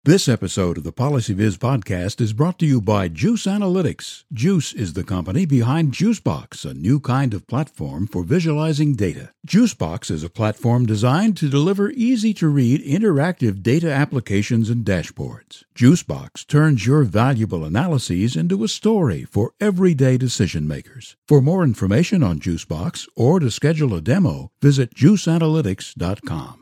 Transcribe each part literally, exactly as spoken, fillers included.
This episode of the PolicyViz podcast is brought to you by Juice Analytics. Juice is the company behind Juicebox, a new kind of platform for visualizing data. Juicebox is a platform designed to deliver easy-to-read interactive data applications and dashboards. Juicebox turns your valuable analyses into a story for everyday decision makers. For more information on Juicebox or to schedule a demo, visit juice analytics dot com.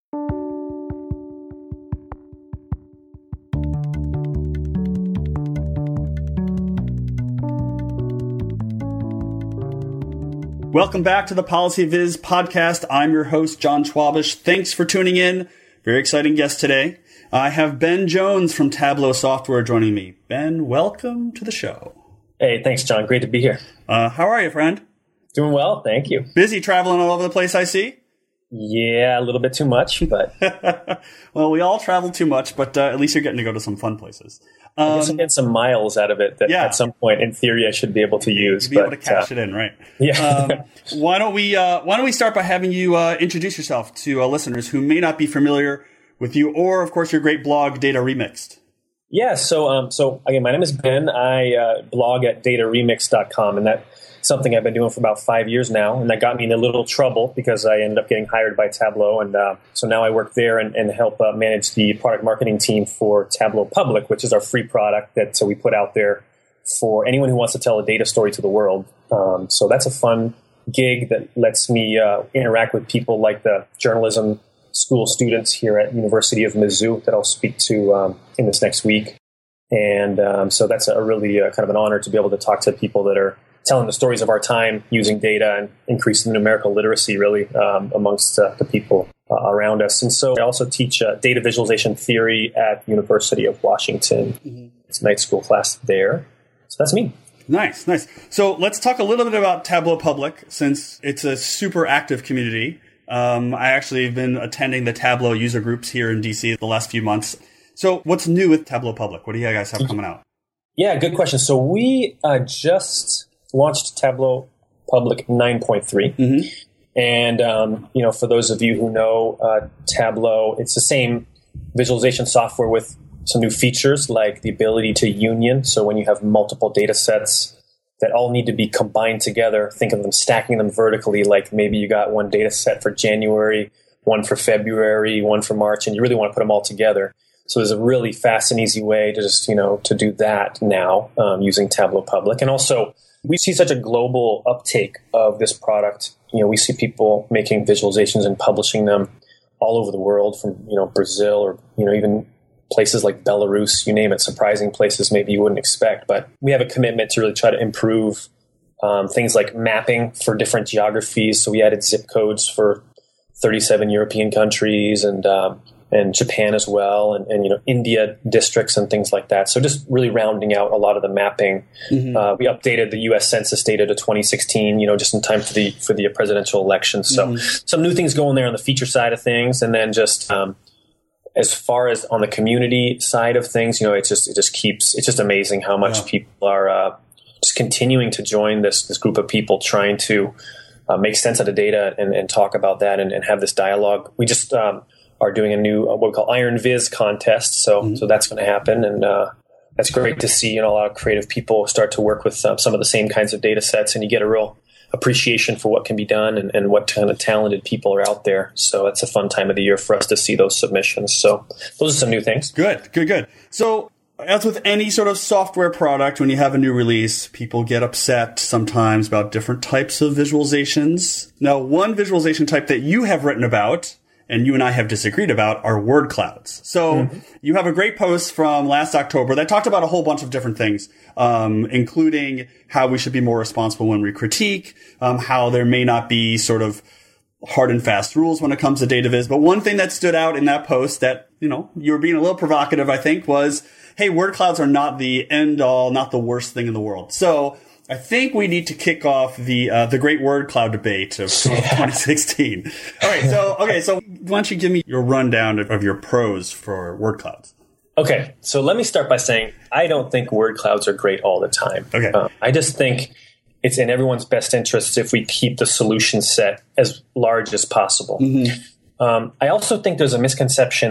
Welcome back to the PolicyViz podcast. I'm your host, John Schwabish. Thanks for tuning in. Very exciting guest today. I have Ben Jones from Tableau Software joining me. Ben, welcome to the show. Hey, thanks, John. Great to be here. Uh, how are you, friend? Doing well, thank you. Busy traveling all over the place, I see? Yeah, a little bit too much, but... Well, we all travel too much, but uh, at least you're getting to go to some fun places. Um, I guess I'm getting some miles out of it that yeah. at some point, in theory, I should be able to use. You'd be but, able to cash uh, it in, right? Yeah. um, why don't we uh, Why don't we start by having you uh, introduce yourself to uh, listeners who may not be familiar with you, or of course your great blog, Data Remixed. Yeah. So, um, so again, my name is Ben. I uh, blog at data remix dot com, and that's something I've been doing for about five years now, and that got me in a little trouble because I ended up getting hired by Tableau, and uh, so now I work there and, and help uh, manage the product marketing team for Tableau Public, which is our free product that so we put out there for anyone who wants to tell a data story to the world. Um, so that's a fun gig that lets me uh, interact with people like the journalism school students here at University of Mizzou that I'll speak to um, in this next week. And um, so that's a really uh, kind of an honor to be able to talk to people that are telling the stories of our time using data and increasing the numerical literacy really um, amongst uh, the people uh, around us. And so I also teach uh, data visualization theory at University of Washington. Mm-hmm. It's a night school class there. So that's me. Nice, nice. So let's talk a little bit about Tableau Public, since it's a super active community. Um, I actually have been attending the Tableau user groups here in D C the last few months. So what's new with Tableau Public? What do you guys have coming out? Yeah, good question. So we uh, just launched Tableau Public nine point three. Mm-hmm. And, um, you know, for those of you who know uh, Tableau, it's the same visualization software with some new features like the ability to union. So when you have multiple data sets that all need to be combined together, think of them stacking them vertically, like maybe you got one data set for January, one for February, one for March, and you really want to put them all together. So there's a really fast and easy way to just, you know, to do that now um, using Tableau Public. And also, we see such a global uptake of this product. You know, we see people making visualizations and publishing them all over the world, from, you know, Brazil or, you know, even places like Belarus, you name it, surprising places maybe you wouldn't expect. But we have a commitment to really try to improve um, things like mapping for different geographies. So we added zip codes for thirty-seven European countries and um, and Japan as well, and, and you know, India districts and things like that. So just really rounding out a lot of the mapping. Mm-hmm. Uh, we updated the U S Census data to twenty sixteen, you know, just in time for the for the presidential election. So mm-hmm. some new things going there on the feature side of things, and then just um, as far as on the community side of things, you know, it just it just keeps it's just amazing how much yeah. people are uh, just continuing to join this this group of people trying to uh, make sense of the data and, and talk about that and, and have this dialogue. We just um, are doing a new uh, what we call Iron Viz contest, so mm-hmm. so that's going to happen, and uh, that's great to see. You know, a lot of creative people start to work with uh, some of the same kinds of data sets, and you get a real appreciation for what can be done and, and what kind of talented people are out there. So it's a fun time of the year for us to see those submissions. So those are some new things. Good, good, good. So as with any sort of software product, when you have a new release, people get upset sometimes about different types of visualizations. Now, one visualization type that you have written about and you and I have disagreed about are word clouds. So mm-hmm. you have a great post from last October that talked about a whole bunch of different things, um, including how we should be more responsible when we critique, um, how there may not be sort of hard and fast rules when it comes to data viz. But one thing that stood out in that post that, you know, you were being a little provocative, I think, was, hey, word clouds are not the end all, not the worst thing in the world. So I think we need to kick off the uh, the great word cloud debate of yeah. twenty sixteen. All right, so okay, so why don't you give me your rundown of, of your pros for word clouds? Okay, so let me start by saying I don't think word clouds are great all the time. Okay, uh, I just think it's in everyone's best interest if we keep the solution set as large as possible. Mm-hmm. Um, I also think there's a misconception that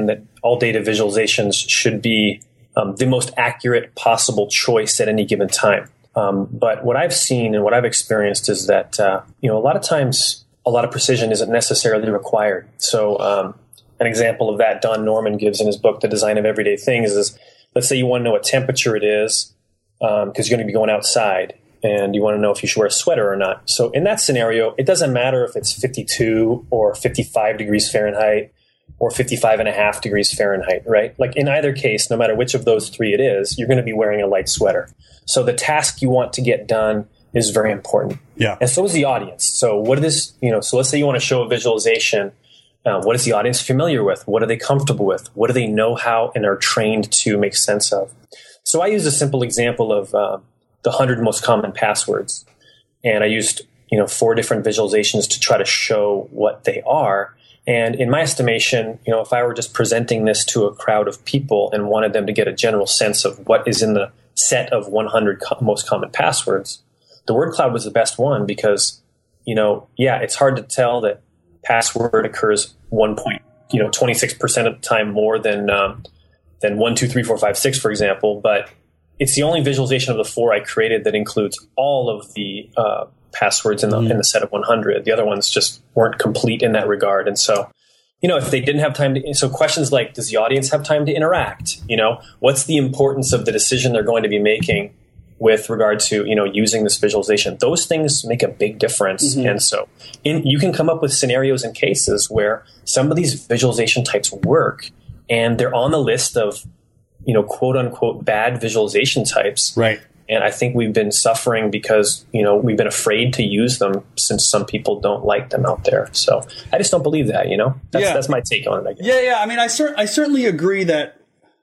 all data visualizations should be um, the most accurate possible choice at any given time. Um, but what I've seen and what I've experienced is that, uh, you know, a lot of times a lot of precision isn't necessarily required. So um, an example of that Don Norman gives in his book, The Design of Everyday Things, is let's say you want to know what temperature it is because um, you're going to be going outside and you want to know if you should wear a sweater or not. So in that scenario, it doesn't matter if it's fifty-two or fifty-five degrees Fahrenheit or fifty-five and a half degrees Fahrenheit, right? Like in either case, no matter which of those three it is, you're going to be wearing a light sweater. So the task you want to get done is very important. Yeah. And so is the audience. So what is, you know, so let's say you want to show a visualization. Uh, what is the audience familiar with? What are they comfortable with? What do they know how and are trained to make sense of? So I used a simple example of uh, the one hundred most common passwords. And I used, you know, four different visualizations to try to show what they are. And in my estimation, you know, if I were just presenting this to a crowd of people and wanted them to get a general sense of what is in the set of one hundred co- most common passwords, the word cloud was the best one because, you know, yeah, it's hard to tell that password occurs one point, you know, twenty-six percent of the time more than um, than one, two, three, four, five, six, for example. But it's the only visualization of the four I created that includes all of the uh, passwords in the mm. in the set of one hundred. The other ones just weren't complete in that regard. And so, you know, if they didn't have time to, so questions like, does the audience have time to interact? You know, what's the importance of the decision they're going to be making with regard to, you know, using this visualization? Those things make a big difference. Mm-hmm. And so in, you can come up with scenarios and cases where some of these visualization types work and they're on the list of, you know, quote unquote, bad visualization types. Right. And I think we've been suffering because, you know, we've been afraid to use them since some people don't like them out there. So I just don't believe that, you know, that's, yeah. that's my take on it, I guess. Yeah. Yeah. I mean, I, cer- I certainly agree that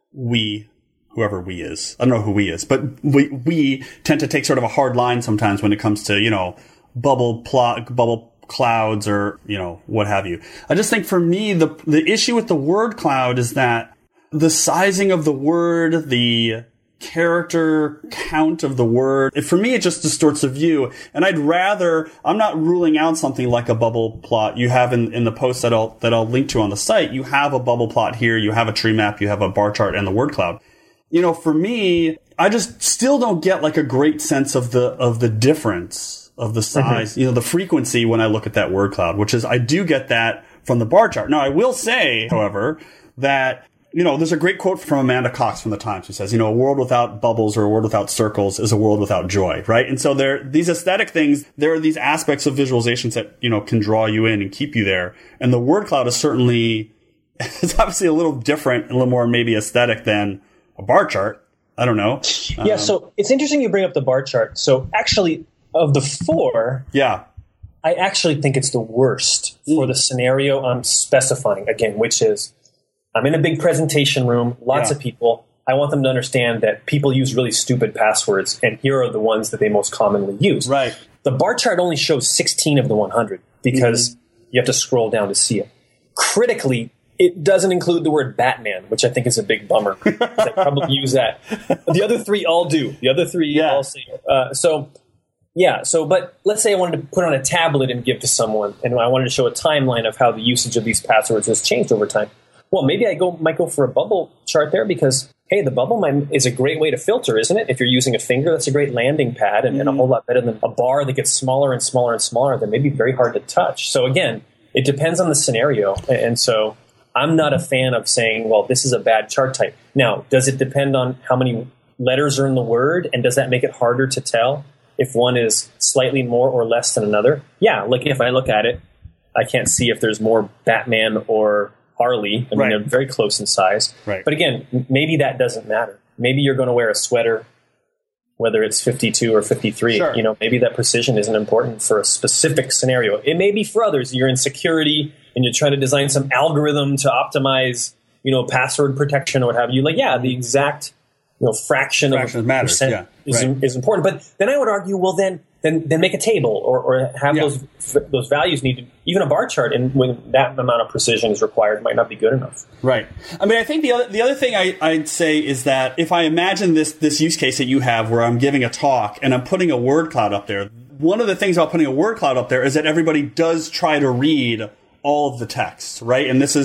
we, whoever we is, I don't know who we is, but we, we tend to take sort of a hard line sometimes when it comes to, you know, bubble plot, bubble clouds or, you know, what have you. I just think for me, the, the issue with the word cloud is that the sizing of the word, the character count of the word, for me, it just distorts the view. And I'd rather, I'm not ruling out something like a bubble plot. You have in, in the post that I'll, that I'll link to on the site, you have a bubble plot here, you have a tree map, you have a bar chart and the word cloud. You know, for me, I just still don't get like a great sense of the, of the difference of the size, mm-hmm. you know, the frequency when I look at that word cloud, which is, I do get that from the bar chart. Now, I will say, however, that, you know, there's a great quote from Amanda Cox from the Times who says, you know, a world without bubbles or a world without circles is a world without joy, right? And so there, these aesthetic things, there are these aspects of visualizations that, you know, can draw you in and keep you there. And the word cloud is certainly, it's obviously a little different, a little more maybe aesthetic than a bar chart. I don't know. Yeah. Um, so it's interesting you bring up the bar chart. So actually of the four, yeah, I actually think it's the worst mm. for the scenario I'm specifying again, which is, I'm in a big presentation room, lots yeah. of people. I want them to understand that people use really stupid passwords, and here are the ones that they most commonly use. Right. The bar chart only shows sixteen of the one hundred because mm-hmm. you have to scroll down to see it. Critically, it doesn't include the word Batman, which I think is a big bummer. I probably use that. The other three all do. The other three yeah. all say uh, so. Yeah. So, but let's say I wanted to put on a tablet and give to someone, and I wanted to show a timeline of how the usage of these passwords has changed over time. Well, maybe I go might go for a bubble chart there because, hey, the bubble might, is a great way to filter, isn't it? If you're using a finger, that's a great landing pad and, mm-hmm. and a whole lot better than a bar that gets smaller and smaller and smaller that may be very hard to touch. So again, it depends on the scenario. And so I'm not a fan of saying, well, this is a bad chart type. Now, does it depend on how many letters are in the word? And does that make it harder to tell if one is slightly more or less than another? Yeah, like if I look at it, I can't see if there's more Batman or Harley. I mean, right. they're very close in size. Right. But again, maybe that doesn't matter. Maybe you're going to wear a sweater, whether it's fifty-two or fifty-three. Sure. You know, maybe that precision isn't important for a specific scenario. It may be for others. You're in security and you're trying to design some algorithm to optimize, you know, password protection or what have you. Like, yeah, the exact, you know, fraction, fraction of matters. percent yeah. is, right. is important. But then I would argue, well, then then then make a table or, or have yeah. those those values needed. Even a bar chart, and when that amount of precision is required, might not be good enough. Right. I mean, I think the other the other thing I, I'd say is that if I imagine this this use case that you have, where I'm giving a talk and I'm putting a word cloud up there, one of the things about putting a word cloud up there is that everybody does try to read all of the text, right? And this is,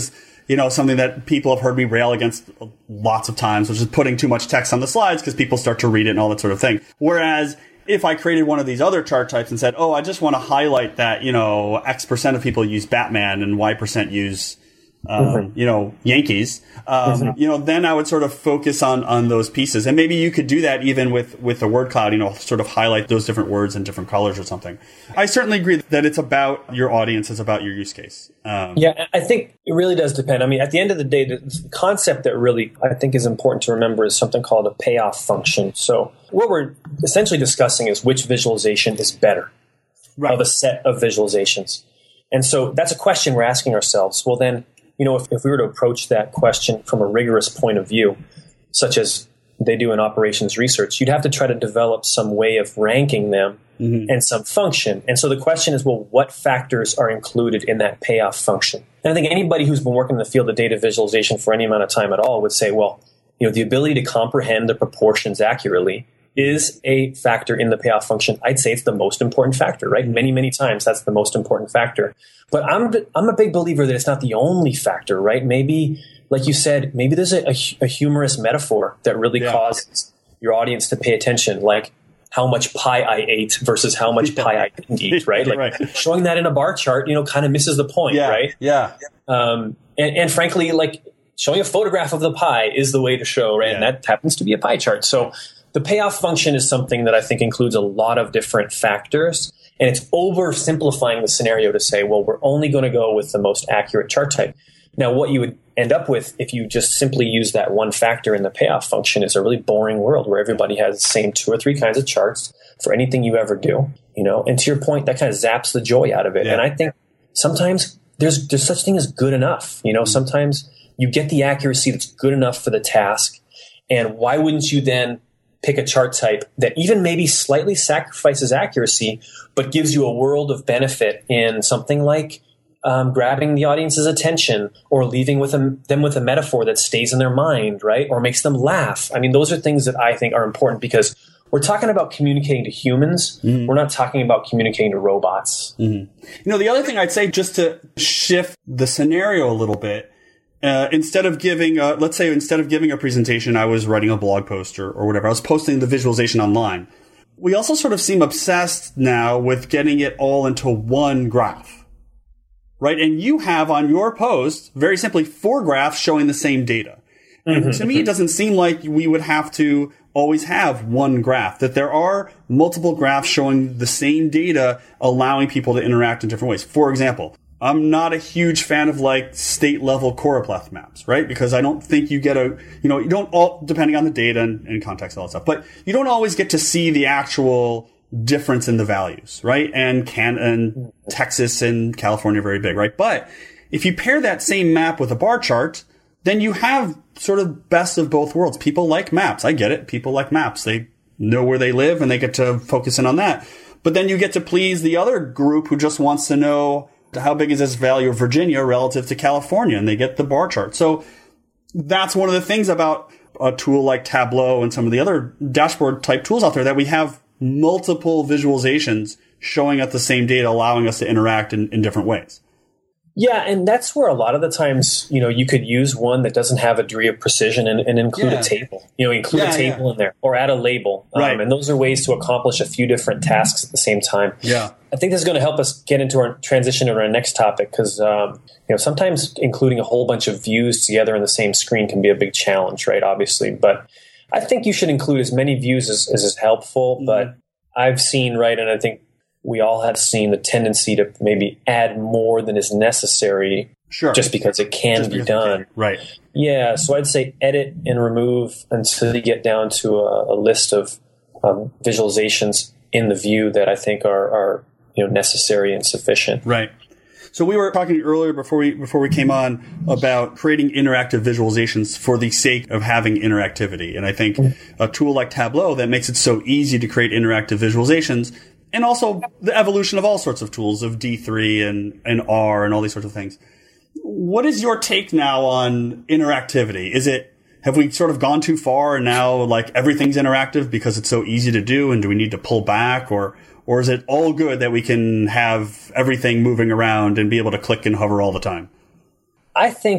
you know, something that people have heard me rail against lots of times, which is putting too much text on the slides because people start to read it and all that sort of thing. Whereas if I created one of these other chart types and said, oh, I just want to highlight that, you know, X percent of people use Batman and Y percent use, um, mm-hmm. you know, Yankees, um, mm-hmm. you know, then I would sort of focus on, on those pieces. And maybe you could do that even with, with the word cloud, you know, sort of highlight those different words in different colors or something. I certainly agree that it's about your audience, it's about your use case. Um, yeah, I think it really does depend. I mean, at the end of the day, the concept that really I think is important to remember is something called a payoff function. So what we're essentially discussing is which visualization is better right. of a set of visualizations. And so that's a question we're asking ourselves. Well, then, you know, if, if we were to approach that question from a rigorous point of view, such as they do in operations research, you'd have to try to develop some way of ranking them mm-hmm. and some function. And so the question is, well, what factors are included in that payoff function? And I think anybody who's been working in the field of data visualization for any amount of time at all would say, well, you know, the ability to comprehend the proportions accurately is a factor in the payoff function. I'd say it's the most important factor, right? Many, many times that's the most important factor. But I'm I'm a big believer that it's not the only factor, right? Maybe, like you said, maybe there's a, a, a humorous metaphor that really yeah. causes your audience to pay attention, like how much pie I ate versus how much yeah. pie I didn't eat, right? Like right. showing that in a bar chart, you know, kind of misses the point, yeah. right? Yeah. Um, and, and frankly, like showing a photograph of the pie is the way to show, right? Yeah. And that happens to be a pie chart. So the payoff function is something that I think includes a lot of different factors, and it's oversimplifying the scenario to say, well, we're only going to go with the most accurate chart type. Now, what you would end up with if you just simply use that one factor in the payoff function is a really boring world where everybody has the same two or three kinds of charts for anything you ever do, you know. And to your point, that kind of zaps the joy out of it. Yeah. And I think sometimes there's there's such thing as good enough, you know. Mm-hmm. Sometimes you get the accuracy that's good enough for the task, and why wouldn't you then pick a chart type that even maybe slightly sacrifices accuracy, but gives you a world of benefit in something like um, grabbing the audience's attention or leaving with a, them with a metaphor that stays in their mind, right? Or makes them laugh. I mean, those are things that I think are important because we're talking about communicating to humans. Mm-hmm. We're not talking about communicating to robots. Mm-hmm. You know, the other thing I'd say, just to shift the scenario a little bit, Uh, instead of giving, uh, let's say instead of giving a presentation, I was writing a blog post or, or whatever. I was posting the visualization online. We also sort of seem obsessed now with getting it all into one graph, right? And you have on your post, very simply, four graphs showing the same data. And mm-hmm. to me, it doesn't seem like we would have to always have one graph, that there are multiple graphs showing the same data, allowing people to interact in different ways. For example, I'm not a huge fan of like state level choropleth maps, right? Because I don't think you get a, you know, you don't all, depending on the data and, and context and all that stuff, but you don't always get to see the actual difference in the values, right? And can, and Texas and California are very big, right? But if you pair that same map with a bar chart, then you have sort of best of both worlds. People like maps. I get it. People like maps. They know where they live and they get to focus in on that. But then you get to please the other group who just wants to know, how big is this value of Virginia relative to California? And they get the bar chart. So that's one of the things about a tool like Tableau and some of the other dashboard type tools out there, that we have multiple visualizations showing us the same data, allowing us to interact in, in different ways. Yeah, and that's where a lot of the times, you know, you could use one that doesn't have a degree of precision and, and include yeah. a table. You know, include yeah, a table yeah. in there or add a label. Um, right. And those are ways to accomplish a few different tasks at the same time. Yeah. I think this is going to help us get into our transition to our next topic because, um, you know, sometimes including a whole bunch of views together in the same screen can be a big challenge, right? Obviously. But I think you should include as many views as, as is helpful. Mm-hmm. But I've seen, right, and I think we all have seen the tendency to maybe add more than is necessary sure. just because it can just be done. Right. Yeah. So I'd say edit and remove until you get down to a, a list of um, visualizations in the view that I think are, are you know necessary and sufficient. Right. So we were talking earlier before we before we came on about creating interactive visualizations for the sake of having interactivity. And I think mm-hmm. a tool like Tableau that makes it so easy to create interactive visualizations, and also the evolution of all sorts of tools of D three and, and R and all these sorts of things. What is your take now on interactivity? Is it, have we sort of gone too far and now like everything's interactive because it's so easy to do, and do we need to pull back, or, or is it all good that we can have everything moving around and be able to click and hover all the time? I think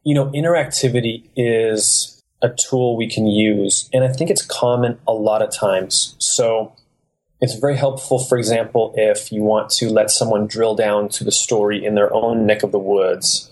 you know, interactivity is a tool we can use, and I think it's common a lot of times. So it's very helpful, for example, if you want to let someone drill down to the story in their own neck of the woods,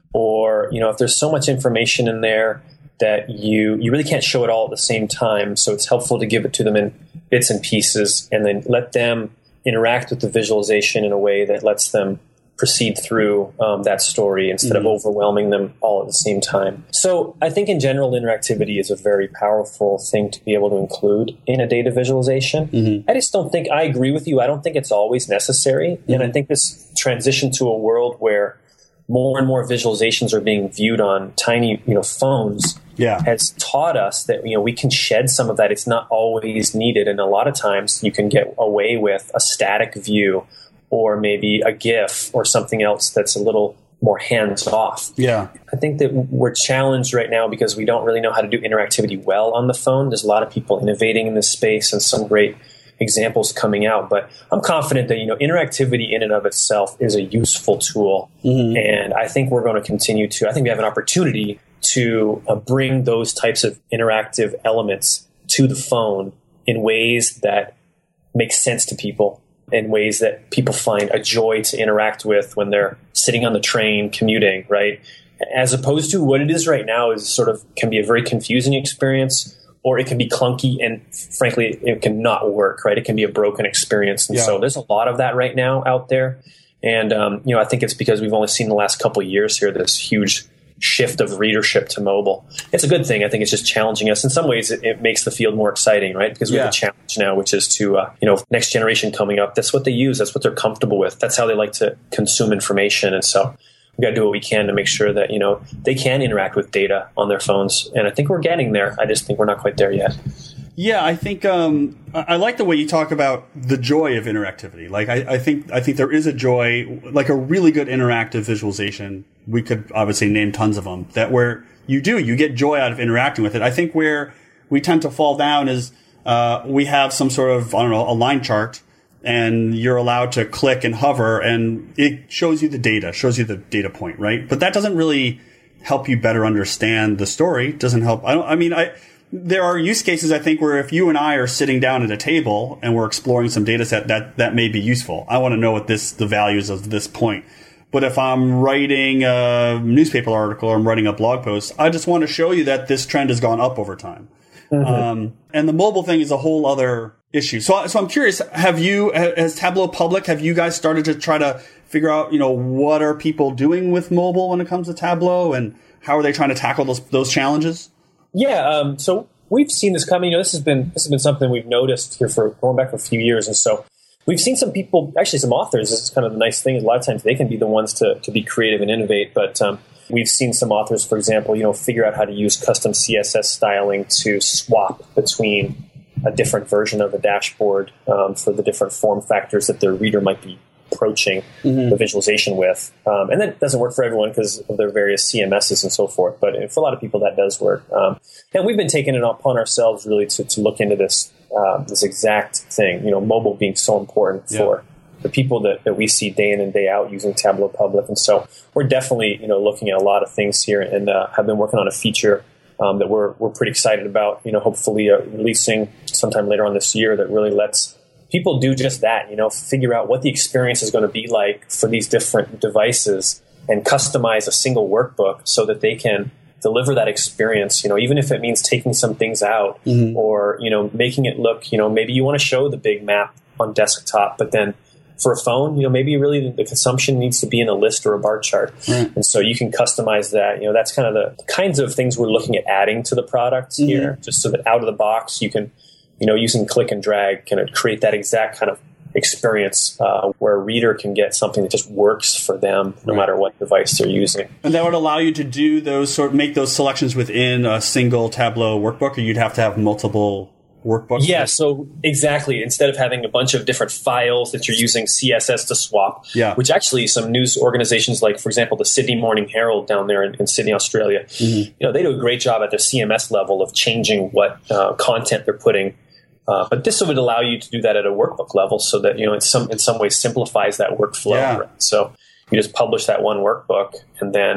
or, you know, if there's so much information in there that you, you really can't show it all at the same time. So it's helpful to give it to them in bits and pieces and then let them interact with the visualization in a way that lets them proceed through um, that story instead mm-hmm. of overwhelming them all at the same time. So I think in general, interactivity is a very powerful thing to be able to include in a data visualization. Mm-hmm. I just don't think, I agree with you, I don't think it's always necessary. Mm-hmm. And I think this transition to a world where more and more visualizations are being viewed on tiny, you know, phones yeah. has taught us that, you know, we can shed some of that. It's not always needed. And a lot of times you can get away with a static view or maybe a GIF or something else that's a little more hands off. Yeah. I think that we're challenged right now because we don't really know how to do interactivity well on the phone. There's a lot of people innovating in this space and some great examples coming out, but I'm confident that, you know, interactivity in and of itself is a useful tool. Mm-hmm. And I think we're going to continue to, I think we have an opportunity to uh, bring those types of interactive elements to the phone in ways that make sense to people, in ways that people find a joy to interact with when they're sitting on the train commuting, right? As opposed to what it is right now is sort of can be a very confusing experience, or it can be clunky and frankly, it can not work, right? It can be a broken experience. And yeah. so there's a lot of that right now out there. And, um, you know, I think it's because we've only seen the last couple of years here, this huge shift of readership to mobile. It's a good thing. I think it's just challenging us. In some ways, it, it makes the field more exciting, right? Because we yeah. have a challenge now, which is to, uh, you know, next generation coming up. That's what they use. That's what they're comfortable with. That's how they like to consume information. And so we've got to do what we can to make sure that, you know, they can interact with data on their phones. And I think we're getting there. I just think we're not quite there yet. Yeah, I think um, I like the way you talk about the joy of interactivity. Like, I, I think I think there is a joy, like a really good interactive visualization. We could obviously name tons of them that where you do you get joy out of interacting with it. I think where we tend to fall down is uh, we have some sort of I don't know a line chart, and you're allowed to click and hover, and it shows you the data, shows you the data point, right? But that doesn't really help you better understand the story. Doesn't help. I don't. I mean, I. There are use cases, I think, where if you and I are sitting down at a table and we're exploring some data set, that, that may be useful. I want to know what this, the values of this point. But if I'm writing a newspaper article or I'm writing a blog post, I just want to show you that this trend has gone up over time. Mm-hmm. Um, and the mobile thing is a whole other issue. So, so I'm curious, have you, has Tableau Public, have you guys started to try to figure out, you know, what are people doing with mobile when it comes to Tableau and how are they trying to tackle those, those challenges? Yeah, um, so we've seen this coming. You know, this has been this has been something we've noticed here for going back for a few years, and so we've seen some people, actually some authors. This is kind of the nice thing. A lot of times they can be the ones to to be creative and innovate. But um, we've seen some authors, for example, you know, figure out how to use custom C S S styling to swap between a different version of the dashboard um, for the different form factors that their reader might be approaching mm-hmm. the visualization with. Um, and that doesn't work for everyone because of their various C M Ss and so forth. But for a lot of people, that does work. Um, and we've been taking it upon ourselves really to, to look into this uh, this exact thing, you know, mobile being so important yeah. for the people that, that we see day in and day out using Tableau Public. And so we're definitely, you know, looking at a lot of things here and uh, have been working on a feature um, that we're we're pretty excited about, you know, hopefully uh, releasing sometime later on this year that really lets people do just that, you know, figure out what the experience is going to be like for these different devices and customize a single workbook so that they can deliver that experience, you know, even if it means taking some things out mm-hmm. or, you know, making it look, you know, maybe you want to show the big map on desktop, but then for a phone, you know, maybe really the consumption needs to be in a list or a bar chart. Mm. And so you can customize that. You know, that's kind of the kinds of things we're looking at adding to the products mm-hmm. here, just so that out of the box you can, you know, using click and drag kind of create that exact kind of experience uh, where a reader can get something that just works for them no right. matter what device they're using. And that would allow you to do those sort make those selections within a single Tableau workbook, or you'd have to have multiple workbooks? Yeah, so exactly. Instead of having a bunch of different files that you're using C S S to swap, yeah. which actually some news organizations like, for example, the Sydney Morning Herald down there in, in Sydney, Australia, mm-hmm. you know, they do a great job at their C M S level of changing what uh, content they're putting. Uh, but this would allow you to do that at a workbook level so that, you know, in some in some ways simplifies that workflow. Yeah. Right? So you just publish that one workbook and then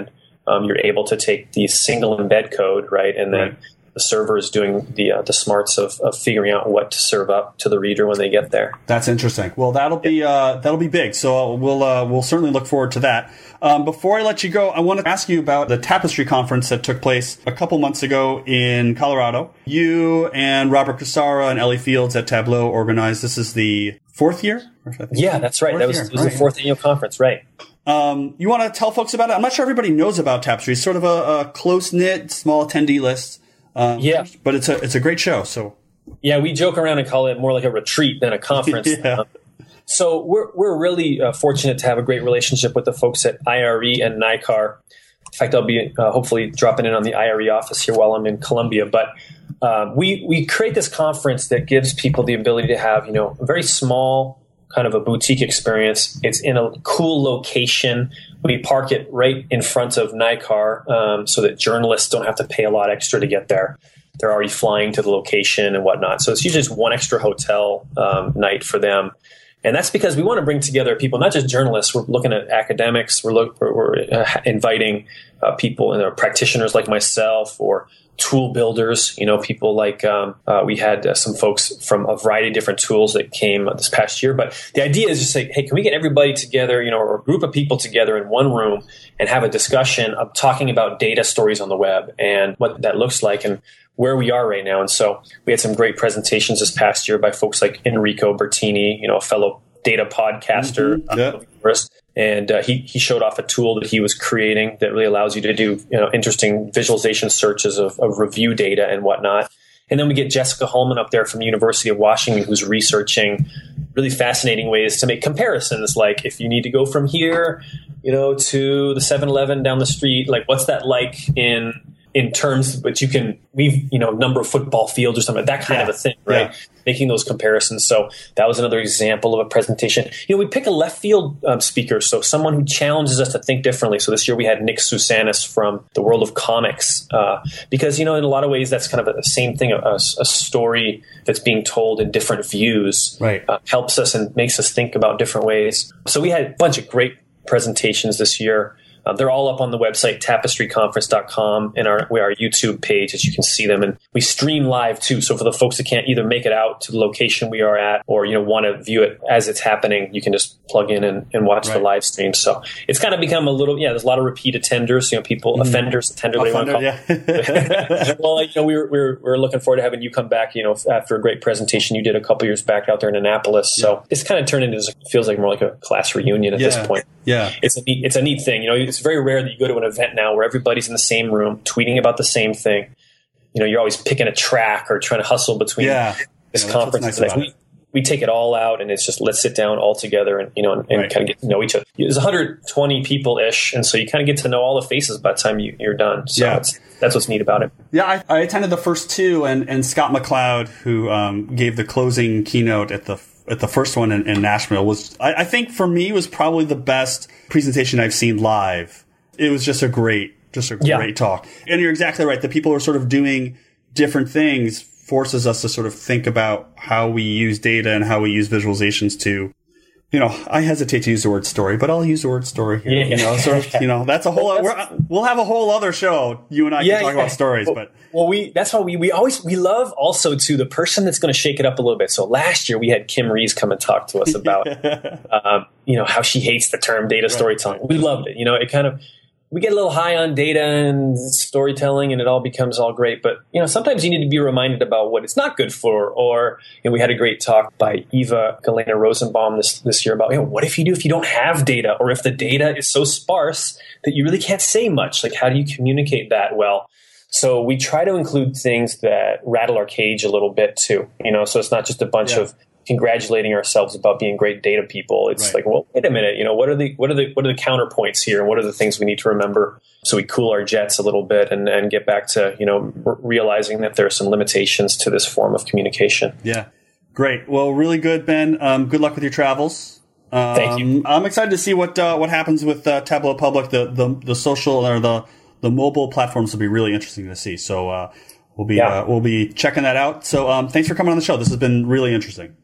um, you're able to take the single embed code, right, and then right. the server is doing the uh, the smarts of, of figuring out what to serve up to the reader when they get there. That's interesting. Well, that'll be uh, that'll be big. So we'll uh, we'll certainly look forward to that. Um, before I let you go, I want to ask you about the Tapestry conference that took place a couple months ago in Colorado. You and Robert Cassara and Ellie Fields at Tableau organized. This is the fourth year? Yeah, that's right. That was, it was right. the fourth annual conference, right. Um, you want to tell folks about it? I'm not sure everybody knows about Tapestry. It's sort of a, a close-knit, small attendee list. Um, yeah. But it's a it's a great show. So yeah, we joke around and call it more like a retreat than a conference. yeah. Um, so we're we're really uh, fortunate to have a great relationship with the folks at I R E and NICAR. In fact, I'll be uh, hopefully dropping in on the I R E office here while I'm in Columbia. But um, we we create this conference that gives people the ability to have, you know, a very small kind of a boutique experience. It's in a cool location. We park it right in front of NICAR um, so that journalists don't have to pay a lot extra to get there. They're already flying to the location and whatnot. So it's usually just one extra hotel um, night for them. And that's because we want to bring together people, not just journalists. We're looking at academics. We're, look, we're, we're uh, inviting uh, people and uh, practitioners like myself, or tool builders. You know, people like um, uh, we had uh, some folks from a variety of different tools that came uh, this past year. But the idea is just say, hey, can we get everybody together, you know, or a group of people together in one room and have a discussion of talking about data stories on the web and what that looks like and where we are right now. And so we had some great presentations this past year by folks like Enrico Bertini, you know, a fellow data podcaster. Mm-hmm. Yeah. Uh, and uh, he, he showed off a tool that he was creating that really allows you to do, you know, interesting visualization searches of, of review data and whatnot. And then we get Jessica Holman up there from the University of Washington, who's researching really fascinating ways to make comparisons. Like if you need to go from here, you know, to the seven eleven down the street, like what's that like in in terms, but you can, we've, you know, number of football fields or something, that kind yeah. of a thing, right? Yeah. Making those comparisons. So that was another example of a presentation. You know, we pick a left field um, speaker, so someone who challenges us to think differently. So this year we had Nick Sousanis from the world of comics, uh, because, you know, in a lot of ways, that's kind of the same thing. A, a story that's being told in different views right. uh, helps us and makes us think about different ways. So we had a bunch of great presentations this year. Uh, they're all up on the website, tapestry conference dot com, and our, our YouTube page, as you can see them. And we stream live, too. So for the folks that can't either make it out to the location we are at or, you know, want to view it as it's happening, you can just plug in and, and watch right. the live stream. So it's kind of become a little, yeah, there's a lot of repeat attenders, you know, people, mm. offenders, attender, they want to call yeah. Well, you know, we were, we were, we were looking forward to having you come back, you know, after a great presentation you did a couple years back out there in Annapolis. Yeah. So it's kind of turned into, it feels like more like a class reunion at yeah. this point. Yeah. It's a neat, it's a neat thing. You know, it's very rare that you go to an event now where everybody's in the same room tweeting about the same thing. You know, you're always picking a track or trying to hustle between yeah. this yeah, conference. Nice we, we take it all out and it's just, let's sit down all together and, you know, and, and right. kind of get to know each other. There's one hundred twenty people ish. And so you kind of get to know all the faces by the time you, you're done. So yeah. it's, that's what's neat about it. Yeah. I, I attended the first two, and, and Scott McLeod, who um, gave the closing keynote at the at the first one in, in Nashville, was, I, I think for me, was probably the best presentation I've seen live. It was just a great, just a yeah. great talk. And you're exactly right. The people who are sort of doing different things forces us to sort of think about how we use data and how we use visualizations to, you know, I hesitate to use the word story, but I'll use the word story here. Yeah. You know, sort of, you know, that's a whole, we're, we'll have a whole other show. You and I yeah, can talk yeah. about stories, well, but. Well, we, that's why we, we always, we love also to the person that's going to shake it up a little bit. So last year we had Kim Rees come and talk to us about, um, you know, how she hates the term data storytelling. We loved it. You know, it kind of, we get a little high on data and storytelling and it all becomes all great. But, you know, sometimes you need to be reminded about what it's not good for. Or, you know, we had a great talk by Eva Galena Rosenbaum this, this year about, you know, what if you do if you don't have data, or if the data is so sparse that you really can't say much? Like, how do you communicate that well? So we try to include things that rattle our cage a little bit too, you know, so it's not just a bunch yeah. of congratulating ourselves about being great data people. It's right. like, well, wait a minute, you know, what are the what are the what are the counterpoints here, and what are the things we need to remember, so we cool our jets a little bit and, and get back to, you know, r- realizing that there are some limitations to this form of communication. Yeah, great. Well, really good, Ben. Um, good luck with your travels. Um, Thank you. I'm excited to see what uh, what happens with uh, Tableau Public. The, the the social or the the mobile platforms will be really interesting to see. So uh, we'll be yeah. uh, we'll be checking that out. So um, thanks for coming on the show. This has been really interesting.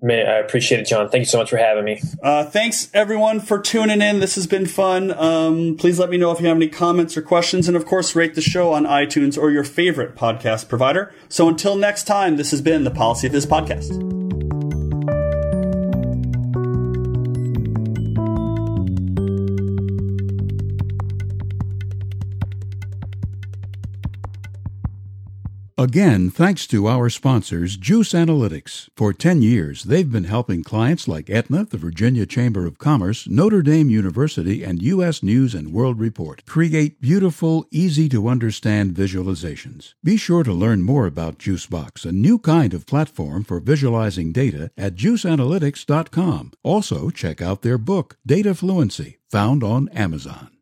May, I appreciate it, John. Thank you so much for having me. Uh, thanks, everyone, for tuning in. This has been fun. Um, please let me know if you have any comments or questions. And, of course, rate the show on iTunes or your favorite podcast provider. So until next time, this has been the Policy Viz Podcast. Again, thanks to our sponsors, Juice Analytics. For ten years, they've been helping clients like Aetna, the Virginia Chamber of Commerce, Notre Dame University, and U S News and World Report create beautiful, easy-to-understand visualizations. Be sure to learn more about JuiceBox, a new kind of platform for visualizing data, at juice analytics dot com. Also, check out their book, Data Fluency, found on Amazon.